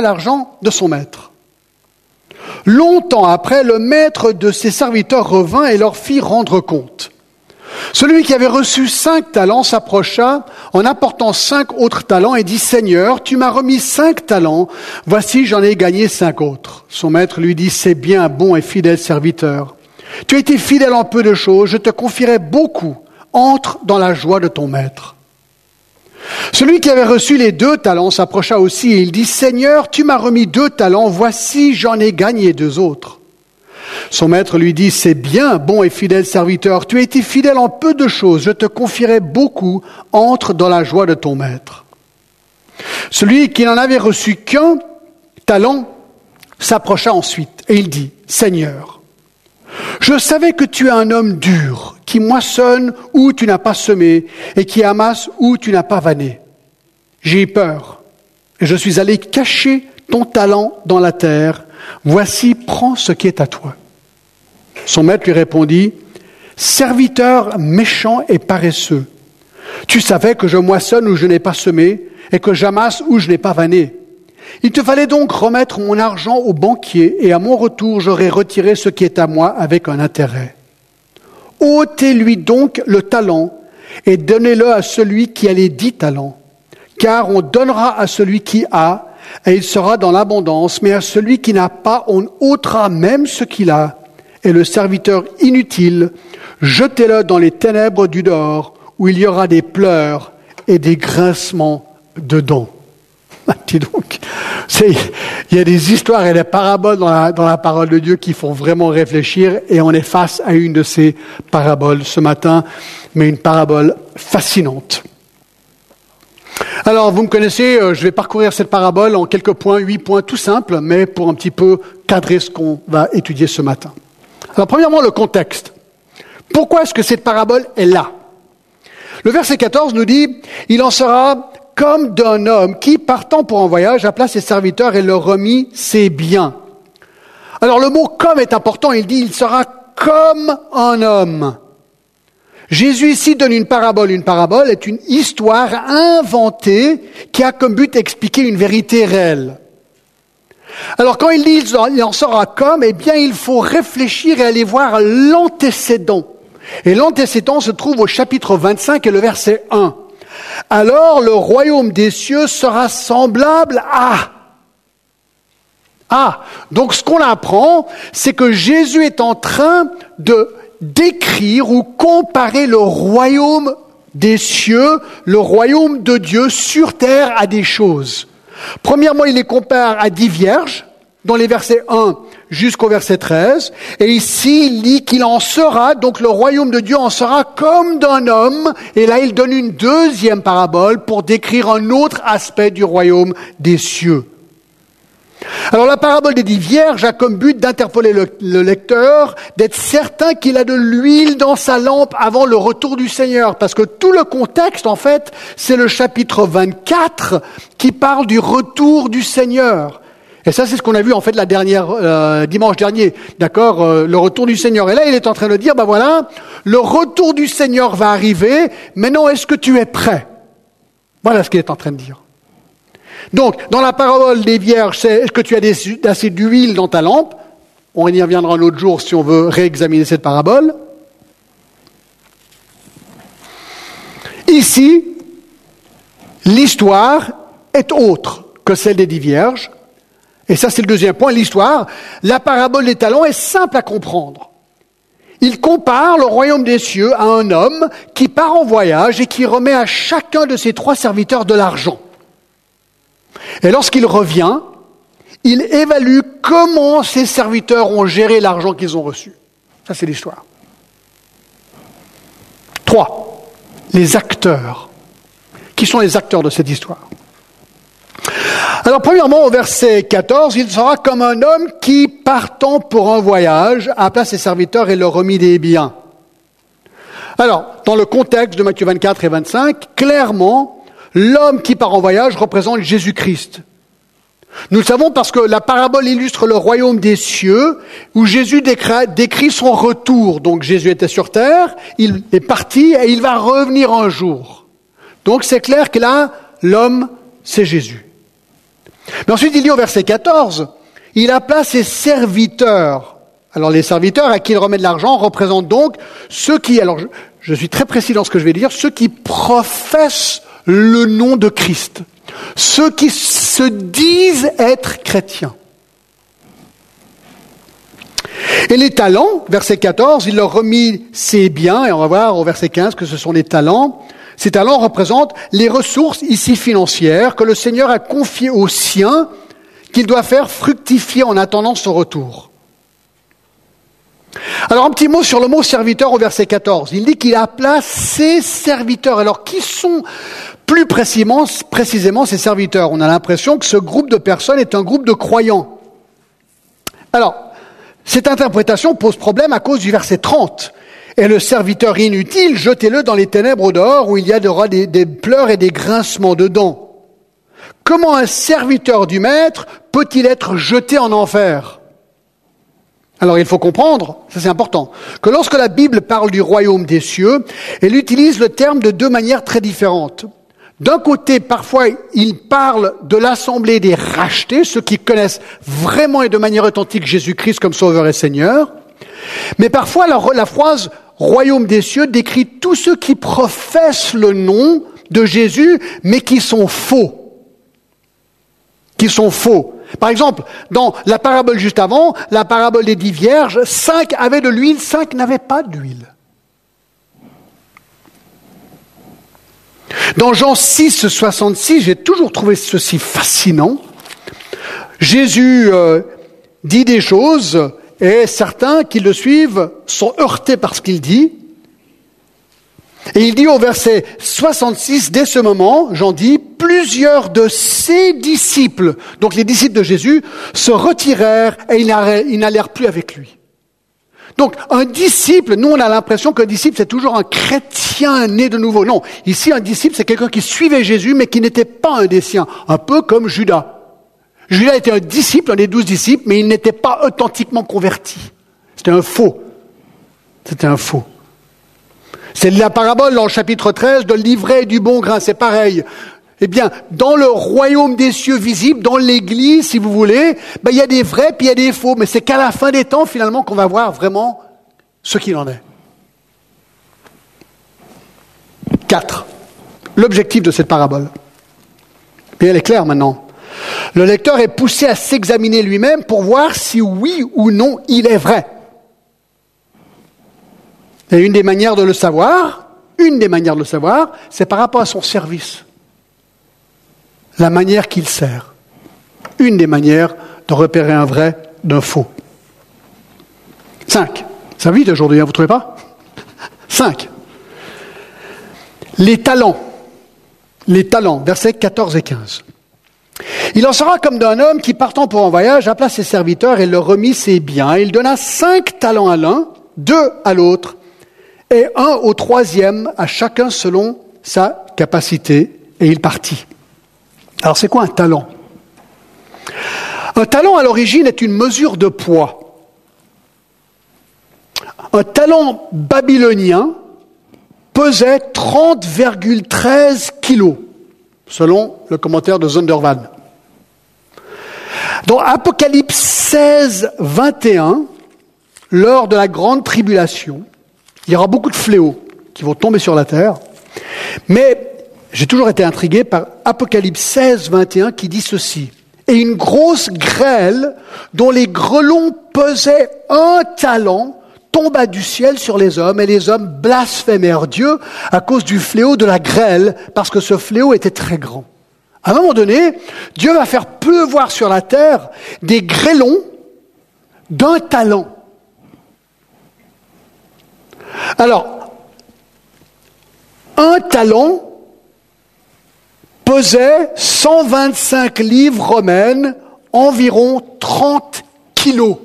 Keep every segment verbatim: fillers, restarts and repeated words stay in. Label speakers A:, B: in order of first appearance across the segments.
A: l'argent de son maître. Longtemps après, le maître de ses serviteurs revint et leur fit rendre compte. Celui qui avait reçu cinq talents s'approcha en apportant cinq autres talents et dit « Seigneur, tu m'as remis cinq talents, voici j'en ai gagné cinq autres. » Son maître lui dit « C'est bien, bon et fidèle serviteur. Tu as été fidèle en peu de choses, je te confierai beaucoup. Entre dans la joie de ton maître. » Celui qui avait reçu les deux talents s'approcha aussi et il dit « Seigneur, tu m'as remis deux talents, voici j'en ai gagné deux autres. » Son maître lui dit « C'est bien, bon et fidèle serviteur, tu as été fidèle en peu de choses, je te confierai beaucoup, entre dans la joie de ton maître. » Celui qui n'en avait reçu qu'un talent s'approcha ensuite et il dit « Seigneur, je savais que tu es un homme dur, qui moissonne où tu n'as pas semé et qui amasse où tu n'as pas vanné. J'ai eu peur et je suis allé cacher ton talent dans la terre. Voici, prends ce qui est à toi. » Son maître lui répondit, « Serviteur méchant et paresseux, tu savais que je moissonne où je n'ai pas semé et que j'amasse où je n'ai pas vanné. Il te fallait donc remettre mon argent au banquier et à mon retour j'aurais retiré ce qui est à moi avec un intérêt. Ôtez-lui donc le talent et donnez-le à celui qui a les dix talents, car on donnera à celui qui a et il sera dans l'abondance, mais à celui qui n'a pas, on ôtera même ce qu'il a. Et le serviteur inutile, jetez-le dans les ténèbres du dehors, où il y aura des pleurs et des grincements de dents. » Dis donc, c'est, il y a des histoires et des paraboles dans la, dans la parole de Dieu qui font vraiment réfléchir, et on est face à une de ces paraboles ce matin, mais une parabole fascinante. Alors, vous me connaissez, je vais parcourir cette parabole en quelques points, huit points tout simples, mais pour un petit peu cadrer ce qu'on va étudier ce matin. Alors, premièrement, le contexte. Pourquoi est-ce que cette parabole est là? Le verset quatorze nous dit « Il en sera comme d'un homme qui, partant pour un voyage, appela ses serviteurs et leur remit ses biens. » Alors, le mot « comme » est important. Il dit « Il sera comme un homme ». Jésus ici donne une parabole. Une parabole est une histoire inventée qui a comme but d'expliquer une vérité réelle. Alors quand il dit il en sera comme, eh bien il faut réfléchir et aller voir l'antécédent. Et l'antécédent se trouve au chapitre vingt-cinq et le verset un. Alors le royaume des cieux sera semblable à... Ah, donc ce qu'on apprend, c'est que Jésus est en train de décrire ou comparer le royaume des cieux, le royaume de Dieu sur terre à des choses. Premièrement, il les compare à dix vierges, dans les versets un jusqu'au verset treize. Et ici, il dit qu'il en sera, donc le royaume de Dieu en sera comme d'un homme. Et là, il donne une deuxième parabole pour décrire un autre aspect du royaume des cieux. Alors la parabole des dix vierges a comme but d'interpeller le, le lecteur, d'être certain qu'il a de l'huile dans sa lampe avant le retour du Seigneur. Parce que tout le contexte, en fait, c'est le chapitre vingt-quatre qui parle du retour du Seigneur. Et ça, c'est ce qu'on a vu en fait la dernière euh, dimanche dernier, d'accord, euh, le retour du Seigneur. Et là, il est en train de dire, ben voilà, le retour du Seigneur va arriver. Maintenant, est-ce que tu es prêt? Voilà ce qu'il est en train de dire. Donc, dans la parabole des vierges, c'est est-ce que tu as des, assez d'huile dans ta lampe? On y reviendra un autre jour si on veut réexaminer cette parabole. Ici, l'histoire est autre que celle des dix vierges. Et ça, c'est le deuxième point, l'histoire. La parabole des talents est simple à comprendre. Il compare le royaume des cieux à un homme qui part en voyage et qui remet à chacun de ses trois serviteurs de l'argent. Et lorsqu'il revient, il évalue comment ses serviteurs ont géré l'argent qu'ils ont reçu. Ça, c'est l'histoire. Trois, les acteurs. Qui sont les acteurs de cette histoire? Alors, premièrement, au verset quatorze, il sera comme un homme qui, partant pour un voyage, appela ses serviteurs et leur remit des biens. Alors, dans le contexte de Matthieu vingt-quatre et vingt-cinq, clairement, l'homme qui part en voyage représente Jésus-Christ. Nous le savons parce que la parabole illustre le royaume des cieux où Jésus décrit son retour. Donc Jésus était sur terre, il est parti et il va revenir un jour. Donc c'est clair que là, l'homme, c'est Jésus. Mais ensuite, il dit au verset quatorze, il appela ses serviteurs. Alors les serviteurs à qui il remet de l'argent représentent donc ceux qui, alors je, je suis très précis dans ce que je vais dire, ceux qui professent le nom de Christ, ceux qui se disent être chrétiens. Et les talents, verset quatorze, il leur remit ses biens, et on va voir au verset quinze que ce sont les talents. Ces talents représentent les ressources ici financières que le Seigneur a confiées aux siens, qu'il doit faire fructifier en attendant son retour. Alors un petit mot sur le mot serviteur au verset quatorze. Il dit qu'il appela ses serviteurs. Alors qui sont plus précisément, précisément ces serviteurs? On a l'impression que ce groupe de personnes est un groupe de croyants. Alors, cette interprétation pose problème à cause du verset trente. Et le serviteur inutile, jetez-le dans les ténèbres au dehors où il y aura des, des pleurs et des grincements de dents. Comment un serviteur du maître peut-il être jeté en enfer? Alors il faut comprendre, ça c'est important, que lorsque la Bible parle du royaume des cieux, elle utilise le terme de deux manières très différentes. D'un côté, parfois, il parle de l'assemblée des rachetés, ceux qui connaissent vraiment et de manière authentique Jésus-Christ comme Sauveur et Seigneur. Mais parfois, la, la phrase « royaume des cieux » décrit tous ceux qui professent le nom de Jésus, mais qui sont faux. Qui sont faux. Par exemple, dans la parabole juste avant, la parabole des dix vierges, cinq avaient de l'huile, cinq n'avaient pas d'huile. Dans Jean six, soixante-six, j'ai toujours trouvé ceci fascinant. Jésus euh, dit des choses et certains qui le suivent sont heurtés par ce qu'il dit. Et il dit au verset soixante-six, dès ce moment, Jean dit, plusieurs de ses disciples, donc les disciples de Jésus, se retirèrent et ils n'allèrent plus avec lui. Donc, un disciple, nous on a l'impression qu'un disciple c'est toujours un chrétien né de nouveau. Non, ici un disciple c'est quelqu'un qui suivait Jésus mais qui n'était pas un des siens, un peu comme Judas. Judas était un disciple, un des douze disciples, mais il n'était pas authentiquement converti. C'était un faux. C'était un faux. C'est la parabole dans le chapitre treize de l'ivraie et du bon grain, c'est pareil. Eh bien, dans le royaume des cieux visible, dans l'église, si vous voulez, ben, il y a des vrais puis il y a des faux. Mais c'est qu'à la fin des temps, finalement, qu'on va voir vraiment ce qu'il en est. Quatre. L'objectif de cette parabole. Et elle est claire maintenant. Le lecteur est poussé à s'examiner lui-même pour voir si oui ou non il est vrai. Et une des manières de le savoir, une des manières de le savoir, c'est par rapport à son service. La manière qu'il sert. Une des manières de repérer un vrai d'un faux. Cinq. Ça va vite aujourd'hui, hein, vous ne trouvez pas? Cinq. Les talents. Les talents, versets quatorze et quinze. Il en sera comme d'un homme qui, partant pour un voyage, appela ses serviteurs et leur remit ses biens. Il donna cinq talents à l'un, deux à l'autre, et un au troisième, à chacun selon sa capacité, et il partit. Alors c'est quoi un talent? Un talent à l'origine est une mesure de poids. Un talent babylonien pesait trente virgule treize kilos, selon le commentaire de Zondervan. Dans Apocalypse seize, vingt et un, lors de la grande tribulation, il y aura beaucoup de fléaux qui vont tomber sur la terre, mais j'ai toujours été intrigué par Apocalypse seize, vingt et un qui dit ceci. Et une grosse grêle dont les grêlons pesaient un talent tomba du ciel sur les hommes et les hommes blasphémèrent Dieu à cause du fléau de la grêle parce que ce fléau était très grand. À un moment donné, Dieu va faire pleuvoir sur la terre des grêlons d'un talent. Alors, un talent pesait cent vingt-cinq livres romaines, environ trente kilos.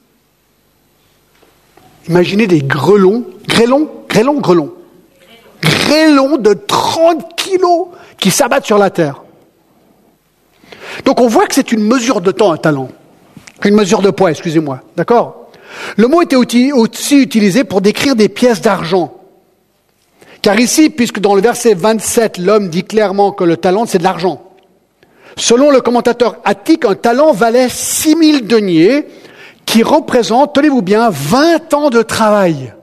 A: Imaginez des grêlons, grêlons, grêlons, grêlons, grêlons de trente kilos qui s'abattent sur la terre. Donc on voit que c'est une mesure de temps, un talent. Une mesure de poids, excusez-moi, d'accord? Le mot était aussi utilisé pour décrire des pièces d'argent. Car ici, puisque dans le verset vingt-sept, l'homme dit clairement que le talent, c'est de l'argent. Selon le commentateur attique, un talent valait six mille deniers, qui représentent, tenez-vous bien, vingt ans de travail.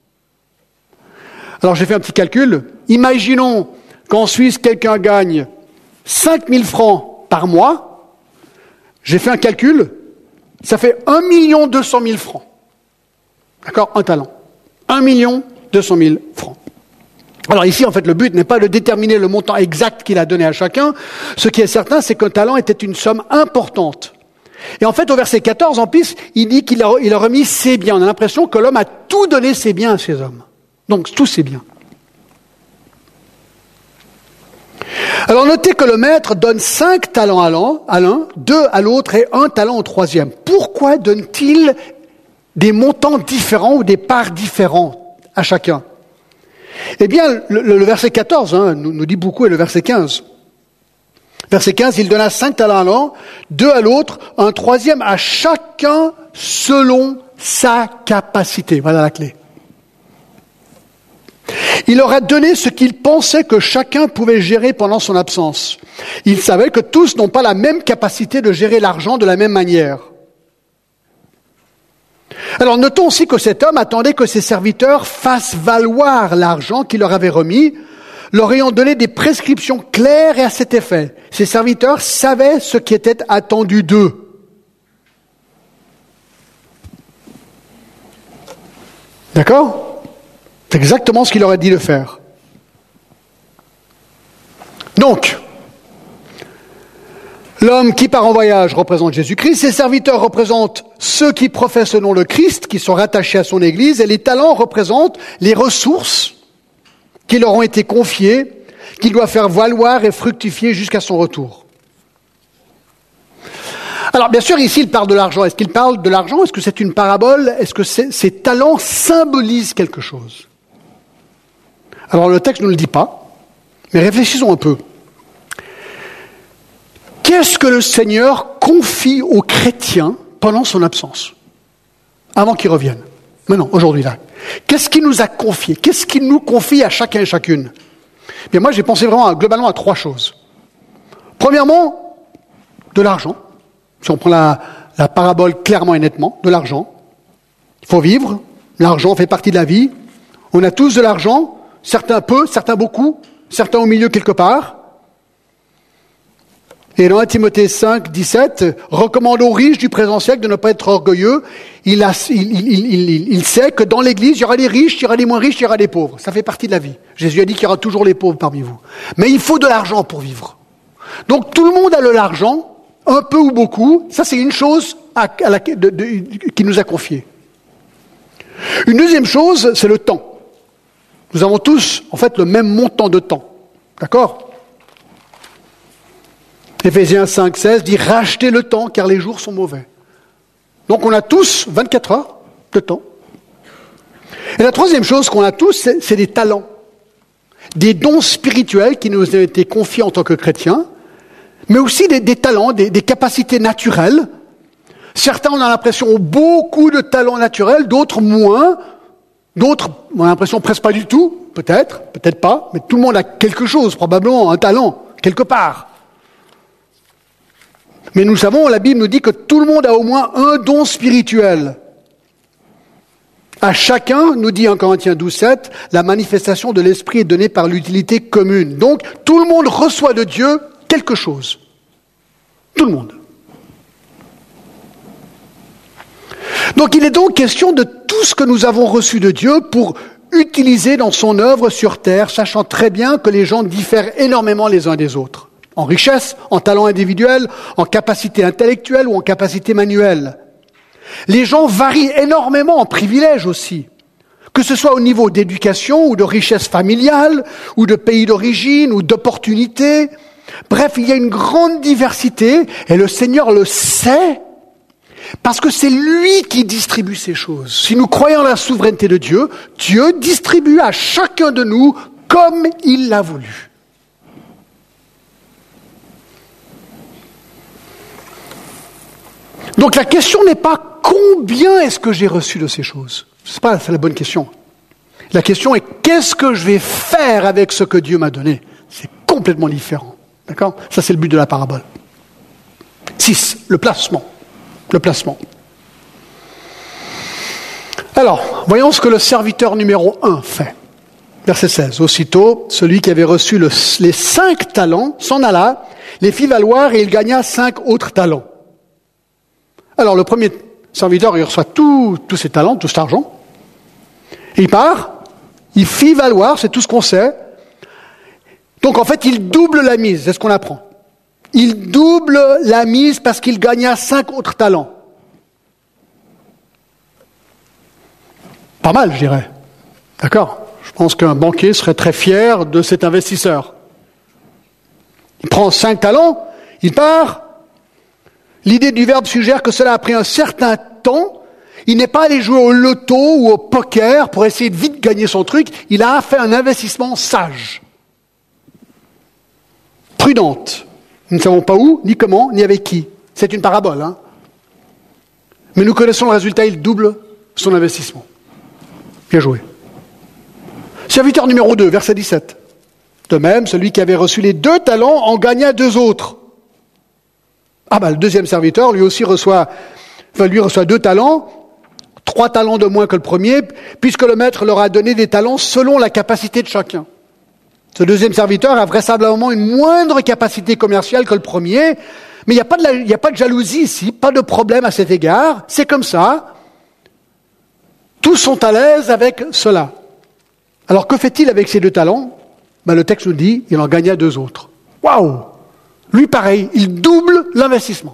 A: Alors j'ai fait un petit calcul. Imaginons qu'en Suisse, quelqu'un gagne cinq mille francs par mois. J'ai fait un calcul. Ça fait un million deux cent mille francs. D'accord? Un talent. un million deux cent mille francs. Alors ici, en fait, le but n'est pas de déterminer le montant exact qu'il a donné à chacun. Ce qui est certain, c'est qu'un talent était une somme importante. Et en fait, au verset quatorze, en plus, il dit qu'il a, il a remis ses biens. On a l'impression que l'homme a tout donné ses biens à ses hommes. Donc, tous ses biens. Alors, notez que le maître donne cinq talents à l'un, deux à l'autre et un talent au troisième. Pourquoi donne-t-il des montants différents ou des parts différentes à chacun? Eh bien, le, le verset quatorze hein, nous, nous dit beaucoup, et le verset quinze. Verset quinze, il donna cinq talents à l'un, deux à l'autre, un troisième à chacun selon sa capacité. Voilà la clé. Il leur a donné ce qu'il pensait que chacun pouvait gérer pendant son absence. Il savait que tous n'ont pas la même capacité de gérer l'argent de la même manière. Alors notons aussi que cet homme attendait que ses serviteurs fassent valoir l'argent qu'il leur avait remis, leur ayant donné des prescriptions claires et à cet effet. Ses serviteurs savaient ce qui était attendu d'eux. D'accord ? C'est exactement ce qu'il leur a dit de faire. Donc, l'homme qui part en voyage représente Jésus-Christ, ses serviteurs représentent ceux qui professent le nom de Christ, qui sont rattachés à son Église, et les talents représentent les ressources qui leur ont été confiées, qu'il doit faire valoir et fructifier jusqu'à son retour. Alors, bien sûr, ici, il parle de l'argent. Est-ce qu'il parle de l'argent? Est-ce que c'est une parabole? Est-ce que c'est, ces talents symbolisent quelque chose? Alors, le texte ne le dit pas, mais réfléchissons un peu. Qu'est-ce que le Seigneur confie aux chrétiens pendant son absence, avant qu'il revienne? Maintenant, aujourd'hui, là. Qu'est-ce qu'il nous a confié? Qu'est-ce qu'il nous confie à chacun et chacune? Bien, moi, j'ai pensé vraiment à, globalement à trois choses. Premièrement, de l'argent. Si on prend la, la parabole clairement et nettement, de l'argent. Il faut vivre. L'argent fait partie de la vie. On a tous de l'argent. Certains peu, certains beaucoup, certains au milieu quelque part. Et dans un Timothée cinq, dix-sept, recommande aux riches du présent siècle de ne pas être orgueilleux. Il, a, il, il, il, il sait que dans l'Église, il y aura des riches, il y aura des moins riches, il y aura des pauvres. Ça fait partie de la vie. Jésus a dit qu'il y aura toujours les pauvres parmi vous. Mais il faut de l'argent pour vivre. Donc tout le monde a de l'argent, un peu ou beaucoup. Ça, c'est une chose à, à la, de, de, qui nous a confié. Une deuxième chose, c'est le temps. Nous avons tous, en fait, le même montant de temps. D'accord ? Éphésiens cinq, seize dit « Rachetez le temps, car les jours sont mauvais ». Donc on a tous vingt-quatre heures de temps. Et la troisième chose qu'on a tous, c'est, c'est des talents. Des dons spirituels qui nous ont été confiés en tant que chrétiens, mais aussi des, des talents, des, des capacités naturelles. Certains, on a l'impression, ont beaucoup de talents naturels, d'autres moins. D'autres, on a l'impression presque pas du tout, peut-être, peut-être pas, mais tout le monde a quelque chose, probablement, un talent, quelque part. Mais nous savons, la Bible nous dit que tout le monde a au moins un don spirituel. À chacun, nous dit en Corinthiens douze, sept, la manifestation de l'Esprit est donnée par l'utilité commune. Donc, tout le monde reçoit de Dieu quelque chose. Tout le monde. Donc il est donc question de tout ce que nous avons reçu de Dieu pour utiliser dans son œuvre sur terre, sachant très bien que les gens diffèrent énormément les uns des autres. En richesse, en talent individuel, en capacité intellectuelle ou en capacité manuelle. Les gens varient énormément en privilèges aussi. Que ce soit au niveau d'éducation ou de richesse familiale, ou de pays d'origine, ou d'opportunités. Bref, il y a une grande diversité et le Seigneur le sait. Parce que c'est lui qui distribue ces choses. Si nous croyons à la souveraineté de Dieu, Dieu distribue à chacun de nous comme il l'a voulu. Donc la question n'est pas combien est-ce que j'ai reçu de ces choses. C'est pas c'est la bonne question. La question est qu'est-ce que je vais faire avec ce que Dieu m'a donné. C'est complètement différent. D'accord ? Ça c'est le but de la parabole. six, le placement. Le placement. Alors, voyons ce que le serviteur numéro un fait. Verset seize. Aussitôt, celui qui avait reçu le, les cinq talents s'en alla, les fit valoir et il gagna cinq autres talents. Alors, le premier serviteur, il reçoit tous ses talents, tout cet argent. Il part, il fit valoir, c'est tout ce qu'on sait. Donc, en fait, il double la mise, c'est ce qu'on apprend. Il double la mise parce qu'il gagna cinq autres talents. Pas mal, je dirais. D'accord ? Je pense qu'un banquier serait très fier de cet investisseur. Il prend cinq talents, il part. L'idée du verbe suggère que cela a pris un certain temps. Il n'est pas allé jouer au loto ou au poker pour essayer de vite gagner son truc. Il a fait un investissement sage, prudente. Nous ne savons pas où, ni comment, ni avec qui. C'est une parabole, hein. Mais nous connaissons le résultat, il double son investissement. Bien joué. Serviteur numéro deux, verset dix-sept. De même, celui qui avait reçu les deux talents en gagna deux autres. Ah ben, le deuxième serviteur, lui aussi reçoit, enfin, lui reçoit deux talents, trois talents de moins que le premier, puisque le maître leur a donné des talents selon la capacité de chacun. Ce deuxième serviteur a vraisemblablement une moindre capacité commerciale que le premier, mais il n'y a pas de la, il n'y a pas de jalousie ici, pas de problème à cet égard, c'est comme ça. Tous sont à l'aise avec cela. Alors que fait-il avec ces deux talents ? Ben, le texte nous dit, il en gagna deux autres. Waouh ! Lui pareil, il double l'investissement.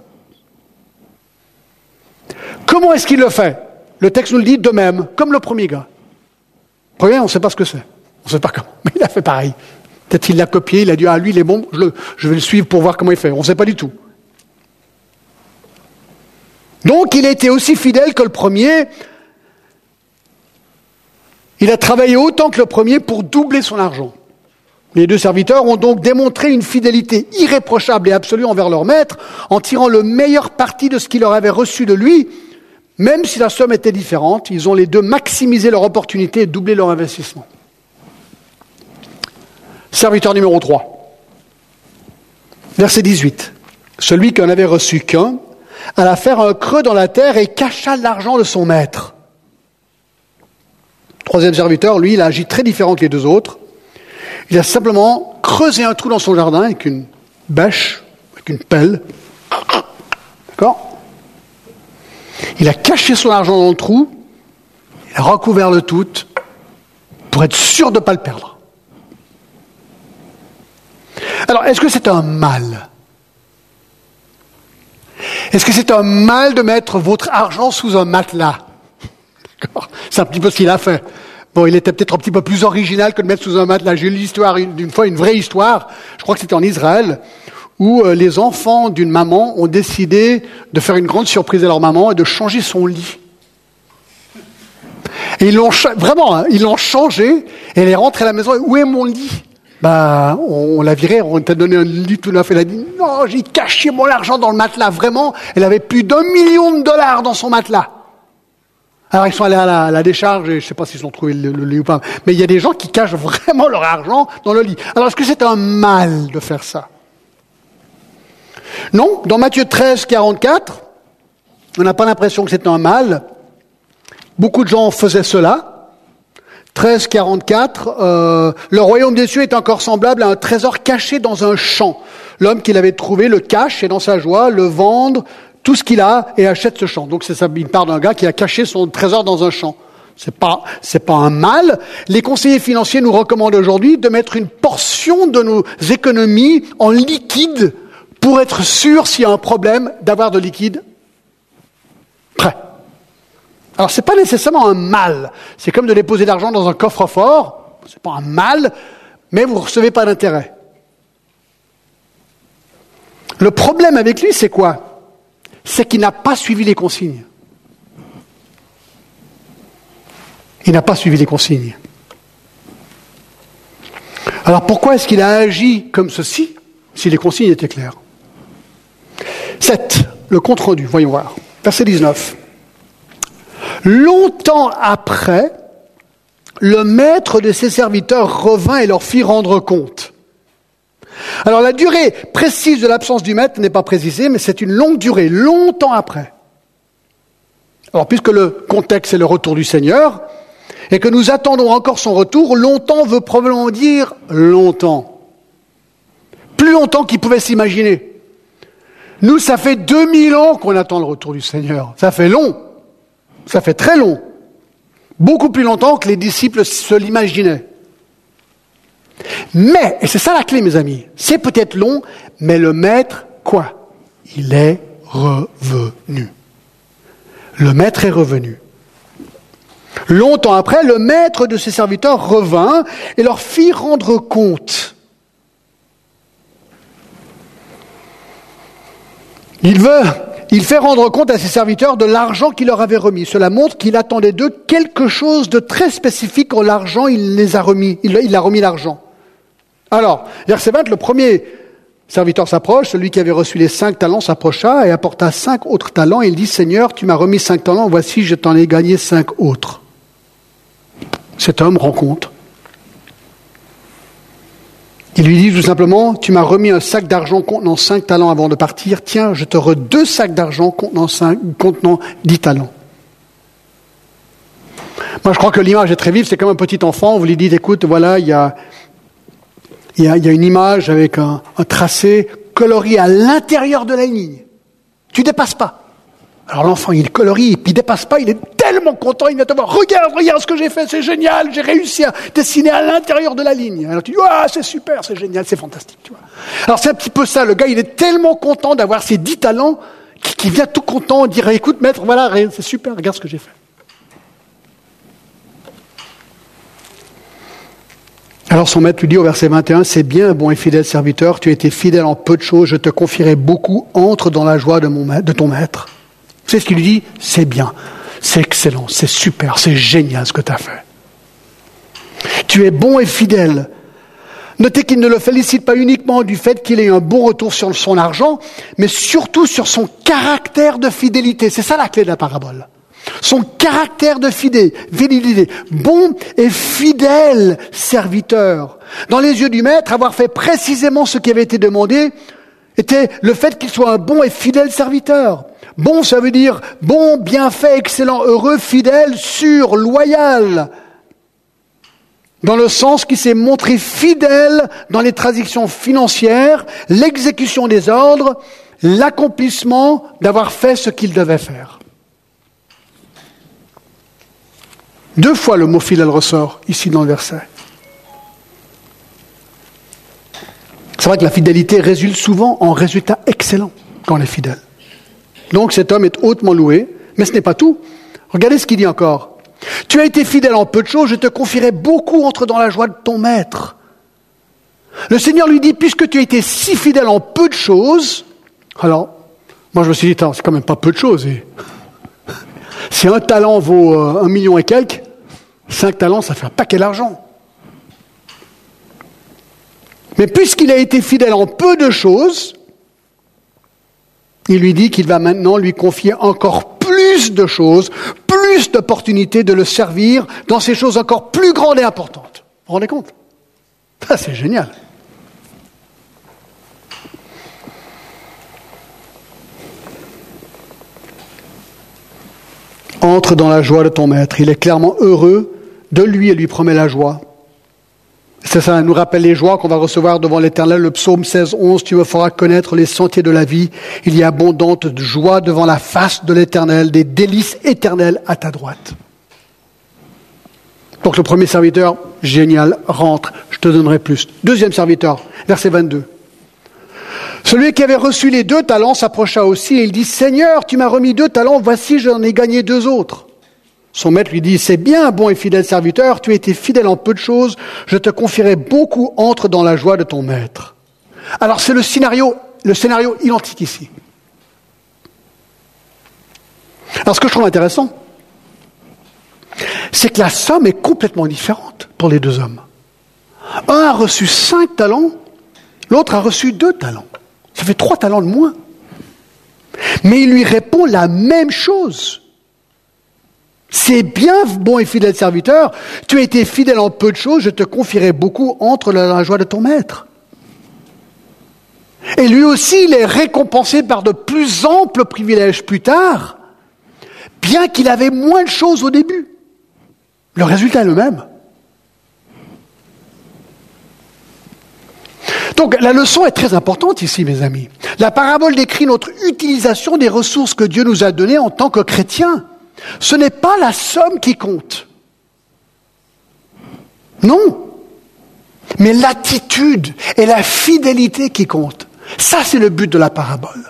A: Comment est-ce qu'il le fait ? Le texte nous le dit de même, comme le premier gars. Le premier, on ne sait pas ce que c'est. On ne sait pas comment, mais il a fait pareil. Peut-être qu'il l'a copié, il a dit, ah lui il est bon, je, le, je vais le suivre pour voir comment il fait. On ne sait pas du tout. Donc il a été aussi fidèle que le premier. Il a travaillé autant que le premier pour doubler son argent. Les deux serviteurs ont donc démontré une fidélité irréprochable et absolue envers leur maître, en tirant le meilleur parti de ce qu'il leur avait reçu de lui, même si la somme était différente. Ils ont les deux maximisé leur opportunité et doublé leur investissement. Serviteur numéro trois, verset dix-huit. Celui qui en avait reçu qu'un alla faire un creux dans la terre et cacha l'argent de son maître. Troisième serviteur, lui, il a agi très différent que les deux autres. Il a simplement creusé un trou dans son jardin avec une bêche, avec une pelle. D'accord ? Il a caché son argent dans le trou, il a recouvert le tout pour être sûr de ne pas le perdre. Alors, est-ce que c'est un mal ? Est-ce que c'est un mal de mettre votre argent sous un matelas ? D'accord ? C'est un petit peu ce qu'il a fait. Bon, il était peut-être un petit peu plus original que de mettre sous un matelas. J'ai lu l'histoire d'une fois, une vraie histoire, je crois que c'était en Israël, où euh, les enfants d'une maman ont décidé de faire une grande surprise à leur maman et de changer son lit. Et ils l'ont, vraiment, hein, ils l'ont changé, et elle est rentrée à la maison, et où est mon lit ? Bah, on, on l'a viré, on t'a donné un lit tout neuf, elle a dit, non, j'ai caché mon argent dans le matelas, vraiment, elle avait plus d'un million de dollars dans son matelas. Alors ils sont allés à la, à la décharge, et je ne sais pas s'ils ont trouvé le, le lit ou pas, mais il y a des gens qui cachent vraiment leur argent dans le lit. Alors est-ce que c'est un mal de faire ça ? Non, dans Matthieu treize, quarante-quatre, on n'a pas l'impression que c'est un mal. Beaucoup de gens faisaient cela. treize, quarante-quatre, euh, le royaume des cieux est encore semblable à un trésor caché dans un champ. L'homme qui l'avait trouvé le cache et dans sa joie le vendre tout ce qu'il a et achète ce champ. Donc c'est ça, il part d'un gars qui a caché son trésor dans un champ. C'est pas, c'est pas un mal. Les conseillers financiers nous recommandent aujourd'hui de mettre une portion de nos économies en liquide pour être sûr s'il y a un problème d'avoir de liquide prêt. Alors c'est pas nécessairement un mal. C'est comme de déposer de l'argent dans un coffre-fort. C'est pas un mal, mais vous recevez pas d'intérêt. Le problème avec lui, c'est quoi ? C'est qu'il n'a pas suivi les consignes. Il n'a pas suivi les consignes. Alors pourquoi est-ce qu'il a agi comme ceci, si les consignes étaient claires ? sept. Le compte-rendu, voyons voir. Verset dix-neuf. Longtemps après, le maître de ses serviteurs revint et leur fit rendre compte. Alors la durée précise de l'absence du maître n'est pas précisée, mais c'est une longue durée, longtemps après. Alors puisque le contexte est le retour du Seigneur, et que nous attendons encore son retour, longtemps veut probablement dire longtemps. Plus longtemps qu'il pouvait s'imaginer. Nous, ça fait deux mille ans qu'on attend le retour du Seigneur. Ça fait long. Ça fait très long. Beaucoup plus longtemps que les disciples se l'imaginaient. Mais, et c'est ça la clé, mes amis, c'est peut-être long, mais le maître, quoi? Il est revenu. Le maître est revenu. Longtemps après, le maître de ses serviteurs revint et leur fit rendre compte. Il veut, il fait rendre compte à ses serviteurs de l'argent qu'il leur avait remis. Cela montre qu'il attendait d'eux quelque chose de très spécifique en l'argent, il les a remis, il, il a remis l'argent. Alors, verset vingt, le premier serviteur s'approche, celui qui avait reçu les cinq talents s'approcha et apporta cinq autres talents. Et il dit, Seigneur, tu m'as remis cinq talents, voici, je t'en ai gagné cinq autres. Cet homme rend compte. Il lui dit tout simplement, tu m'as remis un sac d'argent contenant cinq talents avant de partir. Tiens, je te redonne deux sacs d'argent contenant, cinq, contenant dix talents. Moi, je crois que l'image est très vive. C'est comme un petit enfant. Vous lui dites, écoute, voilà, il y a, il y a, il y a une image avec un, un tracé colorié à l'intérieur de la ligne. Tu dépasses pas. Alors l'enfant, il colorie, et puis il dépasse pas, il est tellement content, il vient te voir, regarde, regarde ce que j'ai fait, c'est génial, j'ai réussi à dessiner à l'intérieur de la ligne. Alors tu dis, ah, c'est super, c'est génial, c'est fantastique, tu vois. Alors c'est un petit peu ça, le gars, il est tellement content d'avoir ses dix talents, qu'il qui vient tout content, dire, écoute maître, voilà, c'est super, regarde ce que j'ai fait. Alors son maître lui dit au verset vingt et un, c'est bien, bon et fidèle serviteur, tu as été fidèle en peu de choses, je te confierai beaucoup, entre dans la joie de, mon maître, de ton maître. Vous savez ce qu'il lui dit? C'est bien, c'est excellent, c'est super, c'est génial ce que tu as fait. Tu es bon et fidèle. Notez qu'il ne le félicite pas uniquement du fait qu'il ait eu un bon retour sur son argent, mais surtout sur son caractère de fidélité. C'est ça la clé de la parabole. Son caractère de fidélité. Bon et fidèle serviteur. Dans les yeux du maître, avoir fait précisément ce qui avait été demandé était le fait qu'il soit un bon et fidèle serviteur. Bon, ça veut dire bon, bien fait, excellent, heureux, fidèle, sûr, loyal. Dans le sens qu'il s'est montré fidèle dans les transactions financières, l'exécution des ordres, l'accomplissement d'avoir fait ce qu'il devait faire. Deux fois le mot fidèle ressort ici dans le verset. C'est vrai que la fidélité résulte souvent en résultats excellents quand on est fidèle. Donc cet homme est hautement loué, mais ce n'est pas tout. Regardez ce qu'il dit encore. Tu as été fidèle en peu de choses, je te confierai beaucoup, entre dans la joie de ton maître. Le Seigneur lui dit, puisque tu as été si fidèle en peu de choses, alors, moi je me suis dit, c'est quand même pas peu de choses. Et... si un talent vaut euh, un million et quelques, cinq talents, ça fait un paquet d'argent. Mais puisqu'il a été fidèle en peu de choses, il lui dit qu'il va maintenant lui confier encore plus de choses, plus d'opportunités de le servir dans ces choses encore plus grandes et importantes. Vous vous rendez compte? Ça, c'est génial. Entre dans la joie de ton maître. Il est clairement heureux de lui et lui promet la joie. C'est ça, nous rappelle les joies qu'on va recevoir devant l'Éternel. Le psaume seize, onze, tu me feras connaître les sentiers de la vie. Il y a abondante de joie devant la face de l'Éternel, des délices éternelles à ta droite. Donc le premier serviteur, génial, rentre, je te donnerai plus. Deuxième serviteur, verset vingt-deux. Celui qui avait reçu les deux talents s'approcha aussi et il dit, Seigneur, tu m'as remis deux talents, voici j'en ai gagné deux autres. Son maître lui dit, c'est bien, bon et fidèle serviteur, tu as été fidèle en peu de choses, je te confierai beaucoup, entre dans la joie de ton maître. Alors c'est le scénario, le scénario identique ici. Alors ce que je trouve intéressant, c'est que la somme est complètement différente pour les deux hommes. Un a reçu cinq talents, l'autre a reçu deux talents. Ça fait trois talents de moins. Mais il lui répond la même chose. C'est bien, bon et fidèle serviteur, tu as été fidèle en peu de choses, je te confierai beaucoup, entre dans la joie de ton maître. Et lui aussi, il est récompensé par de plus amples privilèges plus tard, bien qu'il avait moins de choses au début. Le résultat est le même. Donc la leçon est très importante ici, mes amis. La parabole décrit notre utilisation des ressources que Dieu nous a données en tant que chrétiens. Ce n'est pas la somme qui compte. Non. Mais l'attitude et la fidélité qui comptent. Ça, c'est le but de la parabole.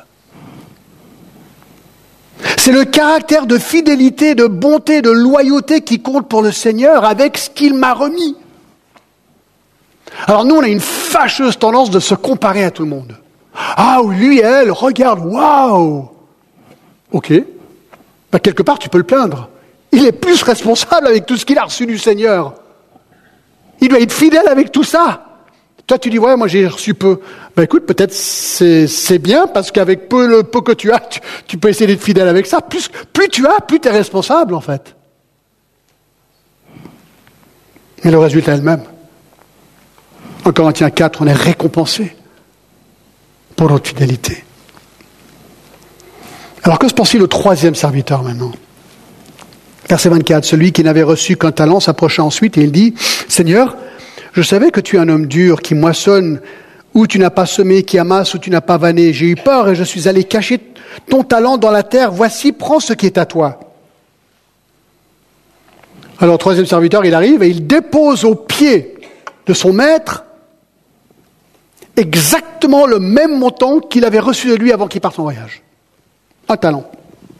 A: C'est le caractère de fidélité, de bonté, de loyauté qui compte pour le Seigneur avec ce qu'il m'a remis. Alors nous, on a une fâcheuse tendance de se comparer à tout le monde. Ah, lui, elle, regarde, waouh. Ok. Ben, quelque part, tu peux le plaindre. Il est plus responsable avec tout ce qu'il a reçu du Seigneur. Il doit être fidèle avec tout ça. Toi, tu dis, ouais, moi j'ai reçu peu. Ben écoute, peut-être c'est, c'est bien, parce qu'avec peu, le peu que tu as, tu, tu peux essayer d'être fidèle avec ça. Plus, plus tu as, plus tu es responsable, en fait. Mais le résultat est le même. En Corinthiens quatre, on est récompensé pour notre fidélité. Alors que se passe-t-il au troisième serviteur maintenant ? Verset vingt-quatre, celui qui n'avait reçu qu'un talent s'approcha ensuite et il dit, « Seigneur, je savais que tu es un homme dur, qui moissonne où tu n'as pas semé, qui amasse où tu n'as pas vanné. J'ai eu peur et je suis allé cacher ton talent dans la terre. Voici, prends ce qui est à toi. » Alors, le troisième serviteur, il arrive et il dépose aux pieds de son maître exactement le même montant qu'il avait reçu de lui avant qu'il parte en voyage. Un talent.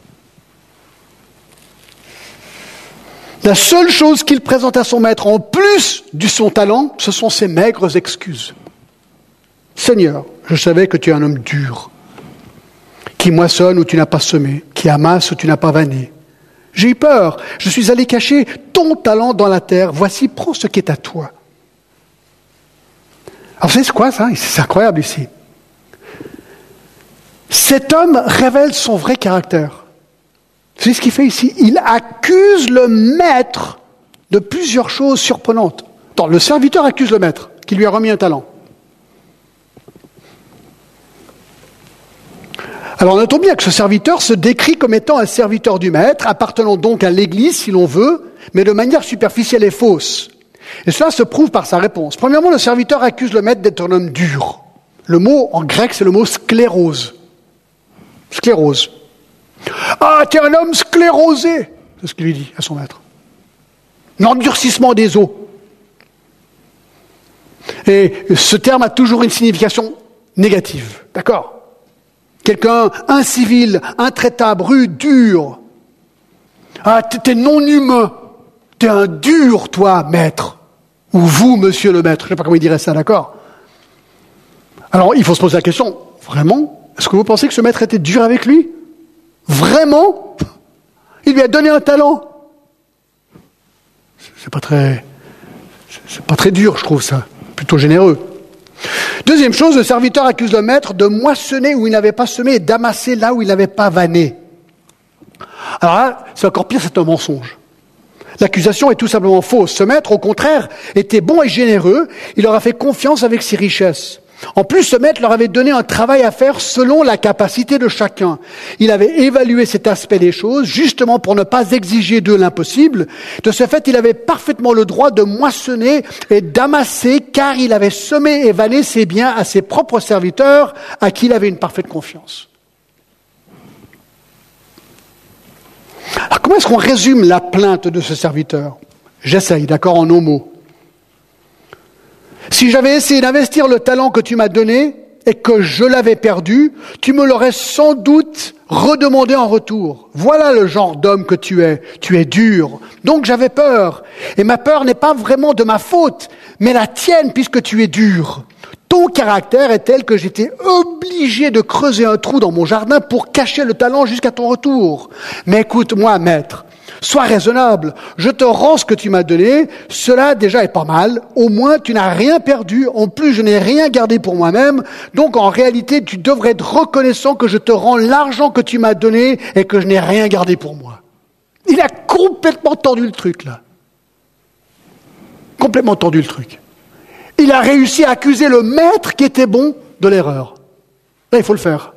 A: La seule chose qu'il présente à son maître en plus de son talent, ce sont ses maigres excuses. « Seigneur, je savais que tu es un homme dur, qui moissonne où tu n'as pas semé, qui amasse où tu n'as pas vanné. J'ai eu peur, je suis allé cacher ton talent dans la terre. Voici, prends ce qui est à toi. » Alors, vous savez quoi ça ? C'est incroyable ici. Cet homme révèle son vrai caractère. C'est ce qu'il fait ici. Il accuse le maître de plusieurs choses surprenantes. Attends, le serviteur accuse le maître, qui lui a remis un talent. Alors notons bien que ce serviteur se décrit comme étant un serviteur du maître, appartenant donc à l'Église, si l'on veut, mais de manière superficielle et fausse. Et cela se prouve par sa réponse. Premièrement, le serviteur accuse le maître d'être un homme dur. Le mot en grec, c'est le mot sclérose. Sclérose. Ah, t'es un homme sclérosé, c'est ce qu'il lui dit à son maître. L'endurcissement des os. Et ce terme a toujours une signification négative, d'accord ? Quelqu'un incivil, intraitable, rude, dur. Ah, t'es non humain. T'es un dur, toi, maître. Ou vous, monsieur le maître. Je ne sais pas comment il dirait ça, d'accord ? Alors, il faut se poser la question, vraiment ? Est-ce que vous pensez que ce maître était dur avec lui ? Vraiment ? Il lui a donné un talent. C'est pas très, c'est pas très dur, je trouve ça. Plutôt généreux. Deuxième chose, le serviteur accuse le maître de moissonner où il n'avait pas semé et d'amasser là où il n'avait pas vanné. Alors là, c'est encore pire, c'est un mensonge. L'accusation est tout simplement fausse. Ce maître, au contraire, était bon et généreux. Il leur a fait confiance avec ses richesses. En plus, ce maître leur avait donné un travail à faire selon la capacité de chacun. Il avait évalué cet aspect des choses, justement pour ne pas exiger d'eux l'impossible. De ce fait, il avait parfaitement le droit de moissonner et d'amasser, car il avait semé et vanné ses biens à ses propres serviteurs, à qui il avait une parfaite confiance. Alors, comment est-ce qu'on résume la plainte de ce serviteur ? J'essaye, d'accord, en nos mots. Si j'avais essayé d'investir le talent que tu m'as donné et que je l'avais perdu, tu me l'aurais sans doute redemandé en retour. Voilà le genre d'homme que tu es. Tu es dur. Donc j'avais peur. Et ma peur n'est pas vraiment de ma faute, mais la tienne puisque tu es dur. Ton caractère est tel que j'étais obligé de creuser un trou dans mon jardin pour cacher le talent jusqu'à ton retour. Mais écoute-moi, maître. Sois raisonnable, je te rends ce que tu m'as donné, cela déjà est pas mal, au moins tu n'as rien perdu, en plus je n'ai rien gardé pour moi-même, donc en réalité tu devrais être reconnaissant que je te rends l'argent que tu m'as donné et que je n'ai rien gardé pour moi. Il a complètement tordu le truc là. Complètement tordu le truc. Il a réussi à accuser le maître qui était bon de l'erreur. Là, il faut le faire.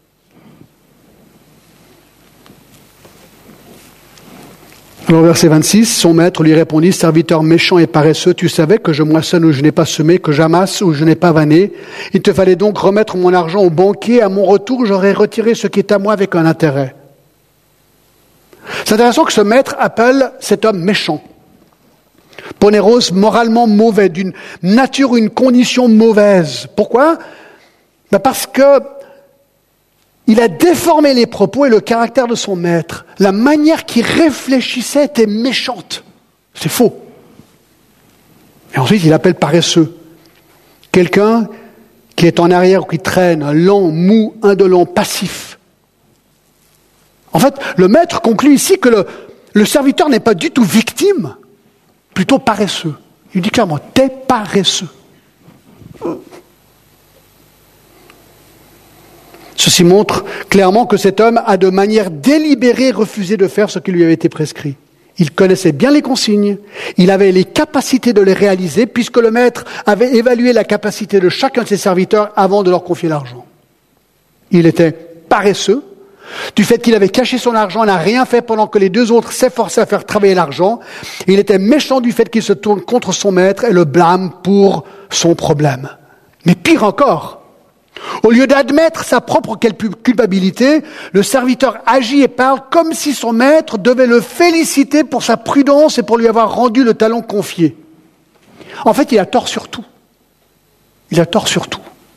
A: Alors, verset vingt-six, son maître lui répondit, « Serviteur méchant et paresseux, tu savais que je moissonne où je n'ai pas semé, que j'amasse où je n'ai pas vanné. Il te fallait donc remettre mon argent au banquier. À mon retour, j'aurais retiré ce qui est à moi avec un intérêt. » C'est intéressant que ce maître appelle cet homme méchant. Ponéros, moralement mauvais, d'une nature ou une condition mauvaise. Pourquoi ? Ben parce que il a déformé les propos et le caractère de son maître. La manière qu'il réfléchissait était méchante. C'est faux. Et ensuite, il appelle paresseux. Quelqu'un qui est en arrière ou qui traîne, lent, mou, indolent, passif. En fait, le maître conclut ici que le, le serviteur n'est pas du tout victime, plutôt paresseux. Il dit clairement, t'es paresseux. Ceci montre clairement que cet homme a de manière délibérée refusé de faire ce qui lui avait été prescrit. Il connaissait bien les consignes, il avait les capacités de les réaliser, puisque le maître avait évalué la capacité de chacun de ses serviteurs avant de leur confier l'argent. Il était paresseux, du fait qu'il avait caché son argent, n'a rien fait pendant que les deux autres s'efforçaient à faire travailler l'argent. Il était méchant du fait qu'il se tourne contre son maître et le blâme pour son problème. Mais pire encore, au lieu d'admettre sa propre culpabilité, le serviteur agit et parle comme si son maître devait le féliciter pour sa prudence et pour lui avoir rendu le talent confié. En fait, il a tort sur tout. Il a tort sur tout.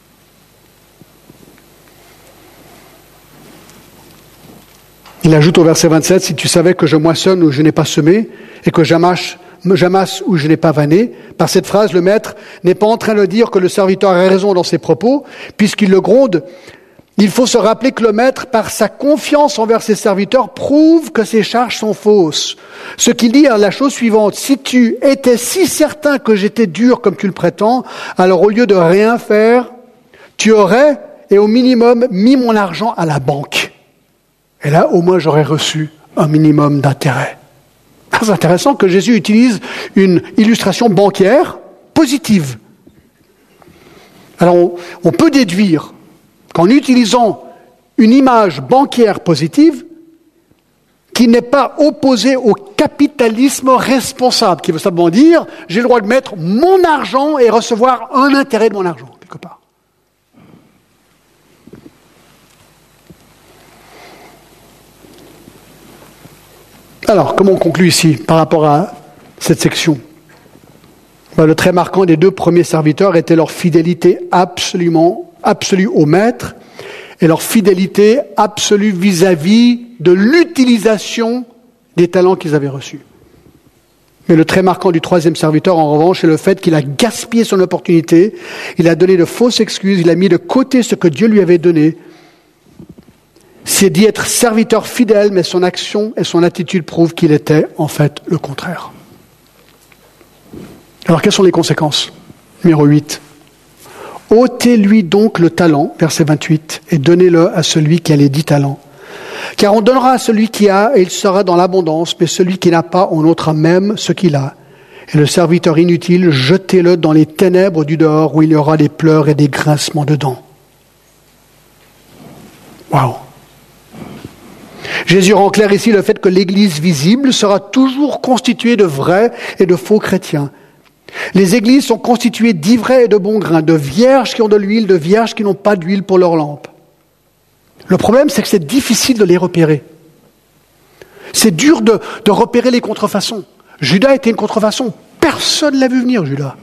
A: Il ajoute au verset vingt-sept, « Si tu savais que je moissonne où je n'ai pas semé et que j'amasse, j'amasse où je n'ai pas vanné », par cette phrase, le maître n'est pas en train de dire que le serviteur a raison dans ses propos, puisqu'il le gronde. Il faut se rappeler que le maître, par sa confiance envers ses serviteurs, prouve que ses charges sont fausses. Ce qu'il dit est la chose suivante, « Si tu étais si certain que j'étais dur comme tu le prétends, alors au lieu de rien faire, tu aurais, et au minimum, mis mon argent à la banque. Et là, au moins, j'aurais reçu un minimum d'intérêt. » C'est intéressant que Jésus utilise une illustration bancaire positive. Alors, on, on peut déduire qu'en utilisant une image bancaire positive, qui n'est pas opposée au capitalisme responsable, qui veut simplement dire, j'ai le droit de mettre mon argent et recevoir un intérêt de mon argent, quelque part. Alors, comment on conclut ici par rapport à cette section ? Ben, le trait marquant des deux premiers serviteurs était leur fidélité absolument absolue au maître et leur fidélité absolue vis-à-vis de l'utilisation des talents qu'ils avaient reçus. Mais le trait marquant du troisième serviteur, en revanche, est le fait qu'il a gaspillé son opportunité, il a donné de fausses excuses, il a mis de côté ce que Dieu lui avait donné. C'est dit être serviteur fidèle, mais son action et son attitude prouvent qu'il était en fait le contraire. Alors quelles sont les conséquences ? Numéro huit. Ôtez-lui donc le talent, verset vingt-huit, et donnez-le à celui qui a les dix talents. Car on donnera à celui qui a, et il sera dans l'abondance, mais celui qui n'a pas, on ôtera même ce qu'il a. Et le serviteur inutile, jetez-le dans les ténèbres du dehors, où il y aura des pleurs et des grincements de dents. Waouh! Jésus rend clair ici le fait que l'Église visible sera toujours constituée de vrais et de faux chrétiens. Les églises sont constituées d'ivraie et de bon grain, de vierges qui ont de l'huile, de vierges qui n'ont pas d'huile pour leur lampe. Le problème, c'est que c'est difficile de les repérer. C'est dur de, de repérer les contrefaçons. Judas était une contrefaçon. Personne ne l'a vu venir, Judas.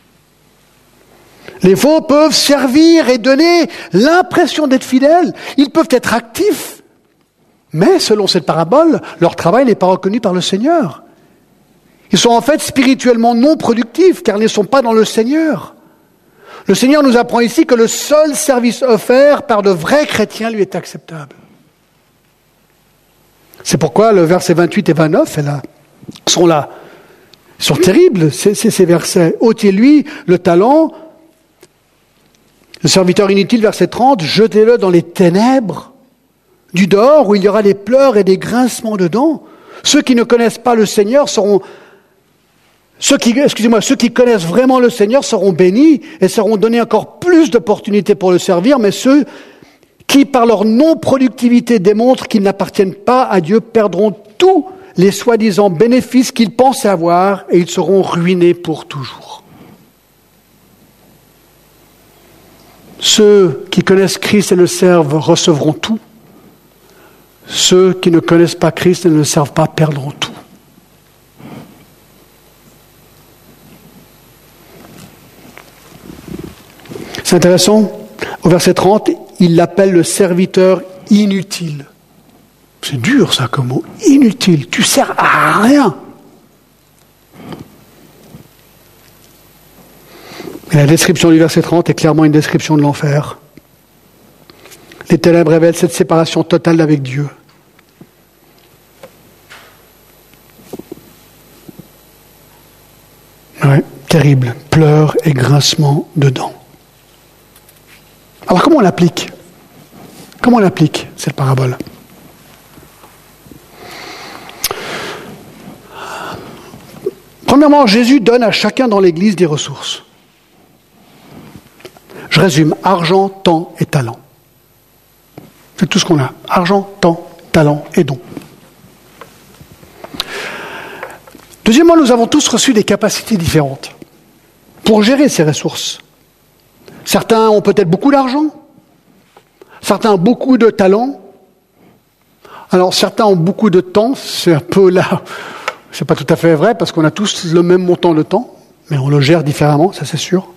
A: Les faux peuvent servir et donner l'impression d'être fidèles. Ils peuvent être actifs. Mais, selon cette parabole, leur travail n'est pas reconnu par le Seigneur. Ils sont en fait spirituellement non productifs, car ils ne sont pas dans le Seigneur. Le Seigneur nous apprend ici que le seul service offert par de vrais chrétiens lui est acceptable. C'est pourquoi le verset vingt-huit et vingt-neuf est là, sont là. Ils sont terribles, ces, ces, ces versets. Ôtez-lui le talent. Le serviteur inutile, verset trente, jetez-le dans les ténèbres du dehors où il y aura des pleurs et des grincements de dents. Ceux qui ne connaissent pas le Seigneur seront, ceux qui, excusez-moi, ceux qui connaissent vraiment le Seigneur seront bénis et seront donnés encore plus d'opportunités pour le servir, mais ceux qui par leur non-productivité démontrent qu'ils n'appartiennent pas à Dieu, perdront tous les soi-disant bénéfices qu'ils pensaient avoir et ils seront ruinés pour toujours. Ceux qui connaissent Christ et le servent recevront tout. Ceux qui ne connaissent pas Christ et ne le servent pas perdront tout. C'est intéressant, au verset trente, il l'appelle le serviteur inutile. C'est dur ça comme mot, inutile, tu sers à rien. Et la description du verset trente est clairement une description de l'enfer. Les ténèbres révèlent cette séparation totale avec Dieu. Ouais, terrible, pleurs et grincements de dents. Alors comment on l'applique ? Comment on l'applique, cette parabole ? Premièrement, Jésus donne à chacun dans l'Église des ressources. Je résume, argent, temps et talent. C'est tout ce qu'on a. Argent, temps, talent et dons. Deuxièmement, nous avons tous reçu des capacités différentes pour gérer ces ressources. Certains ont peut-être beaucoup d'argent, certains ont beaucoup de talent, alors certains ont beaucoup de temps, c'est un peu là, c'est pas tout à fait vrai parce qu'on a tous le même montant de temps, mais on le gère différemment, ça c'est sûr.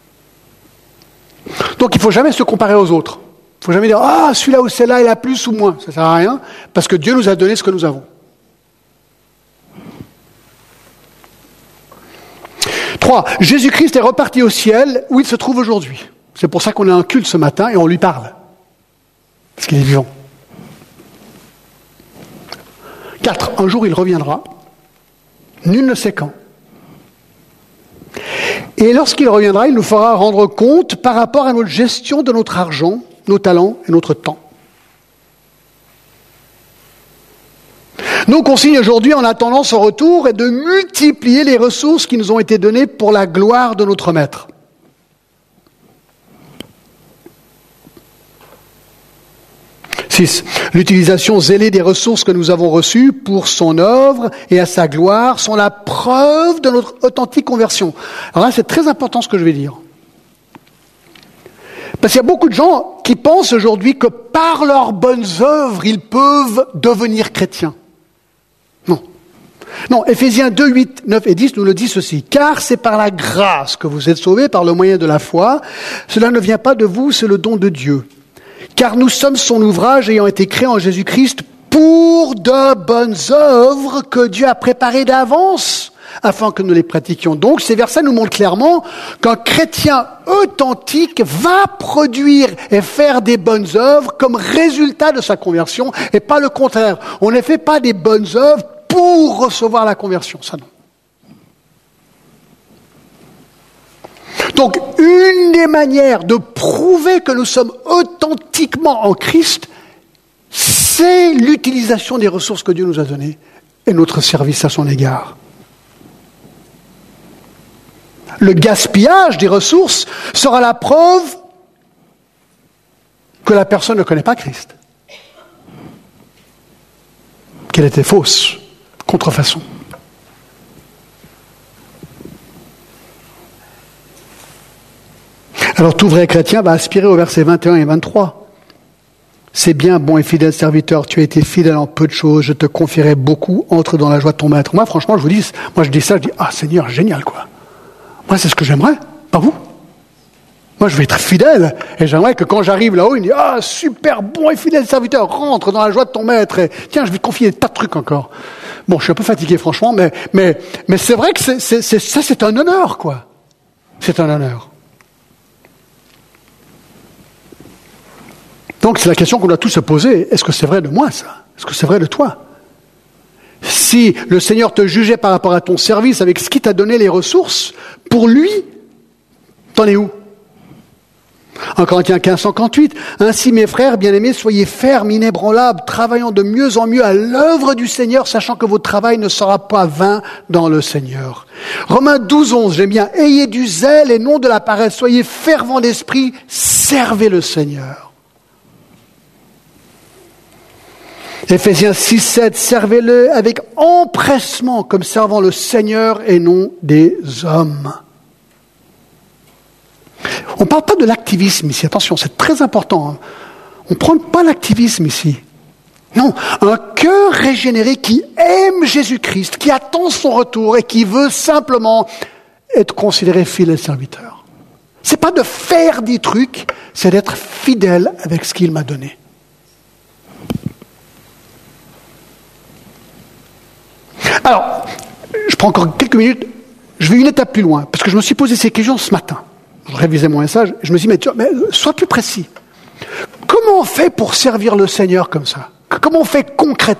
A: Donc il ne faut jamais se comparer aux autres. Il ne faut jamais dire « Ah, celui-là ou celle-là, il a plus ou moins ». Ça ne sert à rien, parce que Dieu nous a donné ce que nous avons. Trois, Jésus-Christ est reparti au ciel où il se trouve aujourd'hui. C'est pour ça qu'on a un culte ce matin et on lui parle. Parce qu'il est vivant. Quatre, un jour il reviendra. Nul ne sait quand. Et lorsqu'il reviendra, il nous fera rendre compte par rapport à notre gestion de notre argent, nos talents et notre temps. Nos consignes aujourd'hui, en attendant son retour, est de multiplier les ressources qui nous ont été données pour la gloire de notre Maître. Six. L'utilisation zélée des ressources que nous avons reçues pour son œuvre et à sa gloire sont la preuve de notre authentique conversion. Alors là, c'est très important ce que je vais dire. Parce qu'il y a beaucoup de gens qui pensent aujourd'hui que par leurs bonnes œuvres, ils peuvent devenir chrétiens. Non. Non, Éphésiens deux, huit, neuf et dix nous le dit ceci. « Car c'est par la grâce que vous êtes sauvés par le moyen de la foi. Cela ne vient pas de vous, c'est le don de Dieu. Car nous sommes son ouvrage ayant été créé en Jésus-Christ pour de bonnes œuvres que Dieu a préparées d'avance afin que nous les pratiquions. » Donc ces versets nous montrent clairement qu'un chrétien authentique va produire et faire des bonnes œuvres comme résultat de sa conversion et pas le contraire. On ne fait pas des bonnes œuvres pour recevoir la conversion, ça non. Donc, une des manières de prouver que nous sommes authentiquement en Christ, c'est l'utilisation des ressources que Dieu nous a données et notre service à son égard. Le gaspillage des ressources sera la preuve que la personne ne connaît pas Christ. Qu'elle était fausse, contrefaçon. Alors tout vrai chrétien va aspirer au verset vingt et un et vingt-trois. C'est bien, bon et fidèle serviteur, tu as été fidèle en peu de choses, je te confierai beaucoup, entre dans la joie de ton maître. Moi, franchement, je vous dis, moi je dis ça, je dis, ah Seigneur, génial quoi. Moi, c'est ce que j'aimerais, pas vous. Moi, je vais être fidèle, et j'aimerais que quand j'arrive là-haut, il me dit, ah super, bon et fidèle serviteur, rentre dans la joie de ton maître, et tiens, je vais te confier des tas de trucs encore. Bon, je suis un peu fatigué, franchement, mais, mais, mais c'est vrai que c'est, c'est, c'est, ça, c'est un honneur, quoi. C'est un honneur. Donc c'est la question qu'on doit tous se poser. Est-ce que c'est vrai de moi, ça ? Est-ce que c'est vrai de toi ? Si le Seigneur te jugeait par rapport à ton service avec ce qui t'a donné les ressources, pour lui, t'en es où ? En Corinthiens quinze, cinquante-huit, « Ainsi mes frères bien-aimés, soyez fermes, inébranlables, travaillant de mieux en mieux à l'œuvre du Seigneur, sachant que votre travail ne sera pas vain dans le Seigneur. » Romains douze, onze, j'aime bien, « Ayez du zèle et non de la paresse, soyez fervents d'esprit, servez le Seigneur. » Éphésiens six, sept, servez-le avec empressement comme servant le Seigneur et non des hommes. On ne parle pas de l'activisme ici, attention, c'est très important. Hein. On ne prend pas l'activisme ici. Non, un cœur régénéré qui aime Jésus-Christ, qui attend son retour et qui veut simplement être considéré fidèle serviteur. C'est pas de faire des trucs, c'est d'être fidèle avec ce qu'il m'a donné. Alors, je prends encore quelques minutes, je vais une étape plus loin, parce que je me suis posé ces questions ce matin. Je révisais mon message, je me suis dit, mais, tu vois, mais sois plus précis. Comment on fait pour servir le Seigneur comme ça ? Comment on fait concrètement ?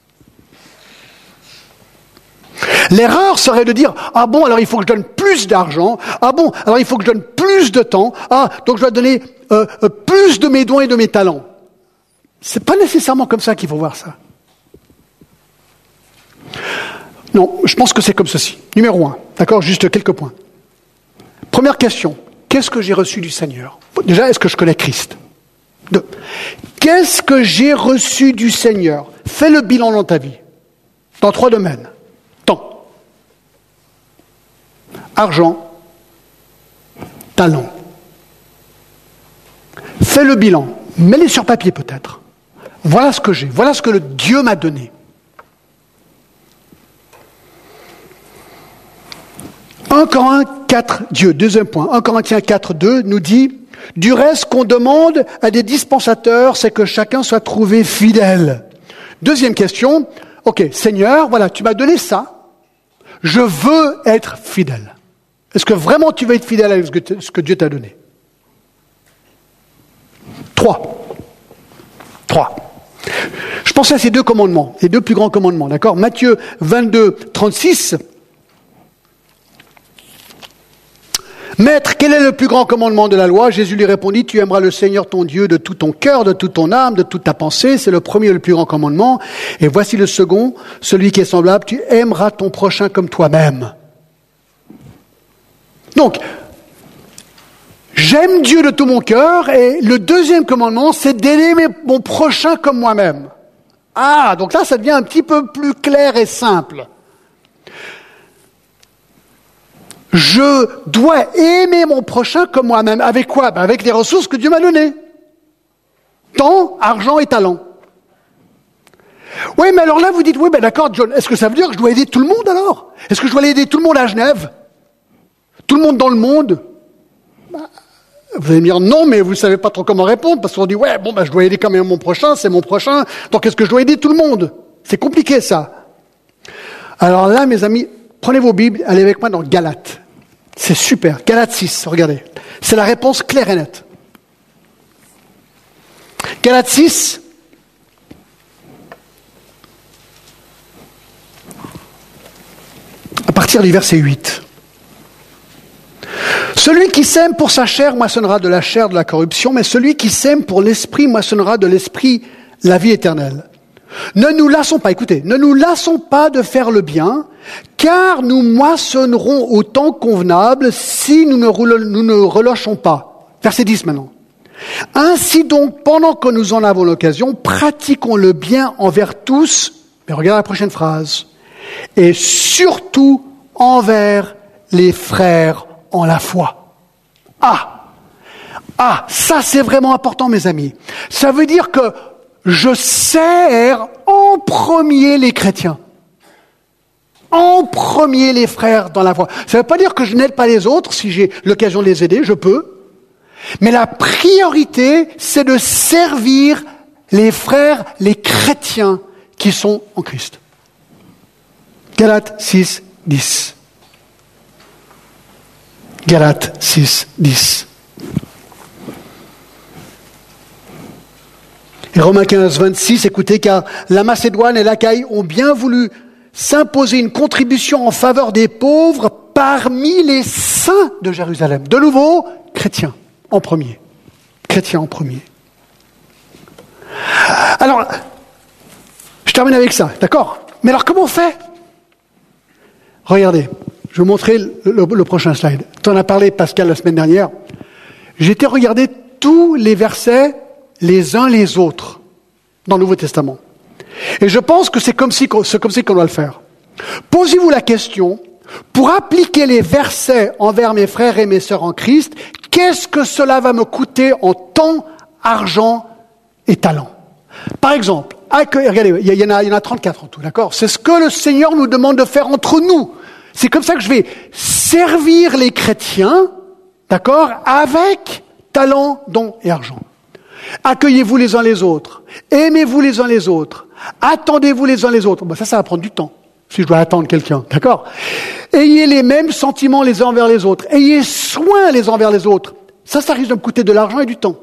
A: L'erreur serait de dire, ah bon, alors il faut que je donne plus d'argent, ah bon, alors il faut que je donne plus de temps, ah, donc je dois donner euh, euh, plus de mes dons et de mes talents. C'est pas nécessairement comme ça qu'il faut voir ça. Non, je pense que c'est comme ceci. Numéro un, d'accord, juste quelques points. Première question, qu'est-ce que j'ai reçu du Seigneur ? Déjà, est-ce que je connais Christ ? Deux, qu'est-ce que j'ai reçu du Seigneur ? Fais le bilan dans ta vie, dans trois domaines. Temps, argent, talent. Fais le bilan, mets-les sur papier peut-être. Voilà ce que j'ai, voilà ce que le Dieu m'a donné. un Corinthiens quatre, Dieu, deuxième point. un Corinthiens quatre, deux nous dit, du reste qu'on demande à des dispensateurs, c'est que chacun soit trouvé fidèle. Deuxième question, ok, Seigneur, voilà, tu m'as donné ça, je veux être fidèle. Est-ce que vraiment tu veux être fidèle avec ce que Dieu t'a donné ? Trois. Trois. Je pensais à ces deux commandements, les deux plus grands commandements, d'accord ? Matthieu vingt-deux, trente-six. Maître, quel est le plus grand commandement de la loi ? Jésus lui répondit, tu aimeras le Seigneur ton Dieu de tout ton cœur, de toute ton âme, de toute ta pensée. C'est le premier et le plus grand commandement. Et voici le second, celui qui est semblable, tu aimeras ton prochain comme toi-même. Donc, j'aime Dieu de tout mon cœur et le deuxième commandement, c'est d'aimer mon prochain comme moi-même. Ah, donc là, ça devient un petit peu plus clair et simple. Je dois aimer mon prochain comme moi-même. Avec quoi ? Ben avec les ressources que Dieu m'a données. Temps, argent et talent. Oui, mais alors là, vous dites, oui, ben d'accord, John, est-ce que ça veut dire que je dois aider tout le monde alors ? Est-ce que je dois aider tout le monde à Genève ? Tout le monde dans le monde ? Ben, vous allez me dire non, mais vous ne savez pas trop comment répondre, parce qu'on dit, ouais, bon, ben je dois aider quand même mon prochain, c'est mon prochain, donc est-ce que je dois aider tout le monde ? C'est compliqué, ça. Alors là, mes amis, prenez vos Bibles, allez avec moi dans Galates. C'est super. Galates six, regardez. C'est la réponse claire et nette. Galates six. À partir du verset huit. Celui qui sème pour sa chair moissonnera de la chair de la corruption, mais celui qui sème pour l'esprit moissonnera de l'esprit la vie éternelle. Ne nous lassons pas, écoutez, ne nous lassons pas de faire le bien, car nous moissonnerons au temps convenable si nous ne, roule, nous ne relâchons pas. Verset dix maintenant. Ainsi donc, pendant que nous en avons l'occasion, pratiquons le bien envers tous, mais regardez la prochaine phrase, et surtout envers les frères en la foi. Ah, ah, ça c'est vraiment important mes amis. Ça veut dire que je sers en premier les chrétiens. En premier les frères dans la foi. Ça ne veut pas dire que je n'aide pas les autres, si j'ai l'occasion de les aider, je peux. Mais la priorité, c'est de servir les frères, les chrétiens qui sont en Christ. Galates six, dix. Galates six, dix. Et Romains quinze, vingt-six, écoutez, car la Macédoine et l'Achaïe ont bien voulu s'imposer une contribution en faveur des pauvres parmi les saints de Jérusalem. De nouveau, chrétiens en premier. Chrétiens en premier. Alors, je termine avec ça, d'accord ? Mais alors, comment on fait ? Regardez, je vais vous montrer le, le, le prochain slide. Tu en as parlé, Pascal, la semaine dernière. J'ai été regarder tous les versets les uns les autres dans le Nouveau Testament. Et je pense que c'est comme si, c'est comme si qu'on doit le faire. Posez-vous la question, pour appliquer les versets envers mes frères et mes sœurs en Christ, qu'est-ce que cela va me coûter en temps, argent et talent? Par exemple, regardez, il y en a, il y en a trente-quatre en tout, d'accord? C'est ce que le Seigneur nous demande de faire entre nous. C'est comme ça que je vais servir les chrétiens, d'accord, avec talent, don et argent. Accueillez-vous les uns les autres, aimez-vous les uns les autres, attendez-vous les uns les autres. Ben ça, ça va prendre du temps, si je dois attendre quelqu'un, d'accord? Ayez les mêmes sentiments les uns envers les autres, ayez soin les uns envers les autres. Ça, ça risque de me coûter de l'argent et du temps.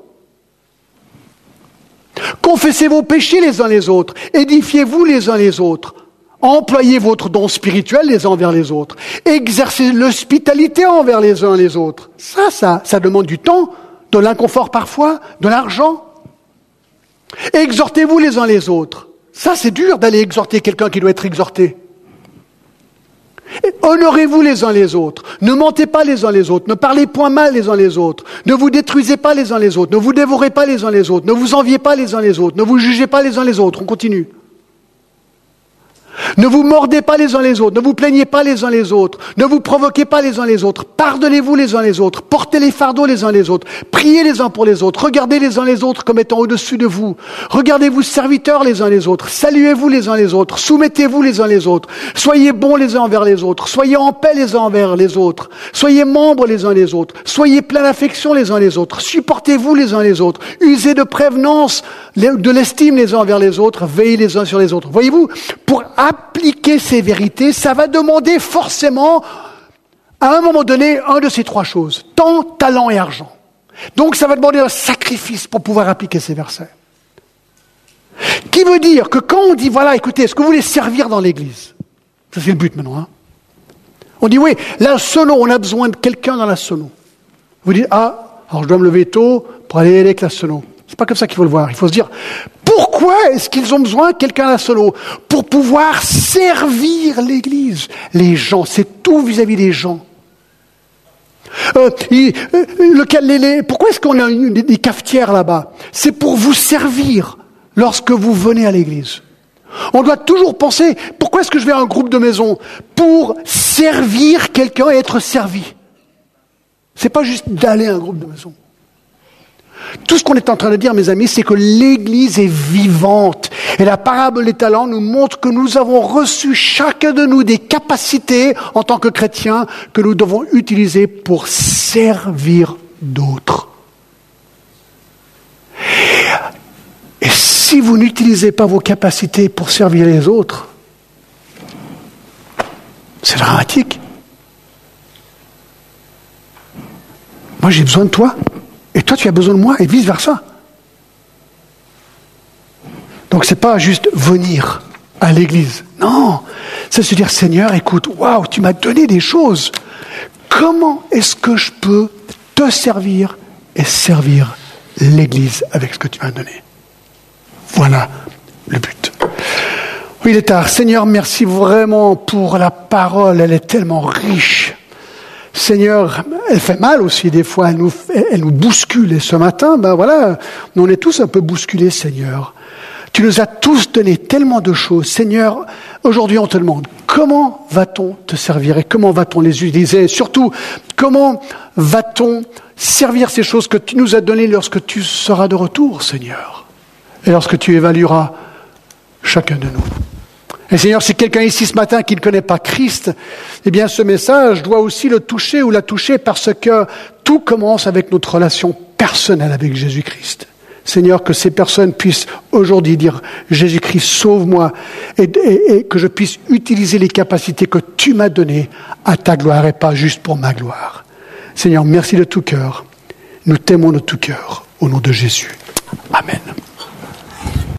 A: Confessez vos péchés les uns les autres, édifiez-vous les uns les autres, employez votre don spirituel les uns envers les autres, exercez l'hospitalité envers les uns les autres. Ça, ça, ça demande du temps, de l'inconfort parfois, de l'argent. Exhortez-vous les uns les autres. Ça, c'est dur d'aller exhorter quelqu'un qui doit être exhorté. Honorez-vous les uns les autres. Ne mentez pas les uns les autres. Ne parlez point mal les uns les autres. Ne vous détruisez pas les uns les autres. Ne vous dévorez pas les uns les autres. Ne vous enviez pas les uns les autres. Ne vous jugez pas les uns les autres. On continue. Ne vous mordez pas les uns les autres, ne vous plaignez pas les uns les autres, ne vous provoquez pas les uns les autres, pardonnez-vous les uns les autres, portez les fardeaux les uns les autres, priez les uns pour les autres, regardez les uns les autres comme étant au-dessus de vous, regardez-vous serviteurs les uns les autres, saluez-vous les uns les autres, soumettez-vous les uns les autres, soyez bons les uns envers les autres, soyez en paix les uns envers les autres, soyez membres les uns les autres, soyez pleins d'affection les uns les autres, supportez-vous les uns les autres, usez de prévenance, de l'estime les uns envers les autres, veillez les uns sur les autres. Voyez-vous, pour appliquer ces vérités, ça va demander forcément, à un moment donné, un de ces trois choses. Temps, talent et argent. Donc ça va demander un sacrifice pour pouvoir appliquer ces versets. Qui veut dire que quand on dit, voilà, écoutez, est-ce que vous voulez servir dans l'église? Ça c'est le but maintenant. Hein? On dit, oui, la sono, on a besoin de quelqu'un dans la sono. Vous dites, ah, alors je dois me lever tôt pour aller avec la sono. C'est pas comme ça qu'il faut le voir. Il faut se dire, pourquoi est-ce qu'ils ont besoin de quelqu'un à la sono? Pour pouvoir servir l'Église. Les gens, c'est tout vis-à-vis des gens. Euh, il, euh, lequel, les, les, pourquoi est-ce qu'on a une, des, des cafetières là-bas? C'est pour vous servir lorsque vous venez à l'Église. On doit toujours penser, pourquoi est-ce que je vais à un groupe de maison? Pour servir quelqu'un et être servi. C'est pas juste d'aller à un groupe de maison. Tout ce qu'on est en train de dire, mes amis, c'est que l'Église est vivante. Et la parabole des talents nous montre que nous avons reçu chacun de nous des capacités en tant que chrétiens que nous devons utiliser pour servir d'autres. Et si vous n'utilisez pas vos capacités pour servir les autres, c'est dramatique. Moi, j'ai besoin de toi. Et toi, tu as besoin de moi, et vice-versa. Donc, c'est pas juste venir à l'église. Non, c'est se dire, Seigneur, écoute, waouh, tu m'as donné des choses. Comment est-ce que je peux te servir et servir l'église avec ce que tu m'as donné? Voilà le but. Oui, il est tard. Seigneur, merci vraiment pour la parole. Elle est tellement riche. Seigneur, elle fait mal aussi des fois, elle nous, elle nous bouscule. Et ce matin, ben voilà, on est tous un peu bousculés, Seigneur. Tu nous as tous donné tellement de choses. Seigneur, aujourd'hui on te demande, comment va-t-on te servir et comment va-t-on les utiliser? Et surtout, comment va-t-on servir ces choses que tu nous as données lorsque tu seras de retour, Seigneur? Et lorsque tu évalueras chacun de nous. Et Seigneur, si quelqu'un ici ce matin qui ne connaît pas Christ, eh bien ce message doit aussi le toucher ou la toucher parce que tout commence avec notre relation personnelle avec Jésus-Christ. Seigneur, que ces personnes puissent aujourd'hui dire « Jésus-Christ, sauve-moi » et, et, et que je puisse utiliser les capacités que tu m'as données à ta gloire et pas juste pour ma gloire. Seigneur, merci de tout cœur. Nous t'aimons de tout cœur. Au nom de Jésus. Amen.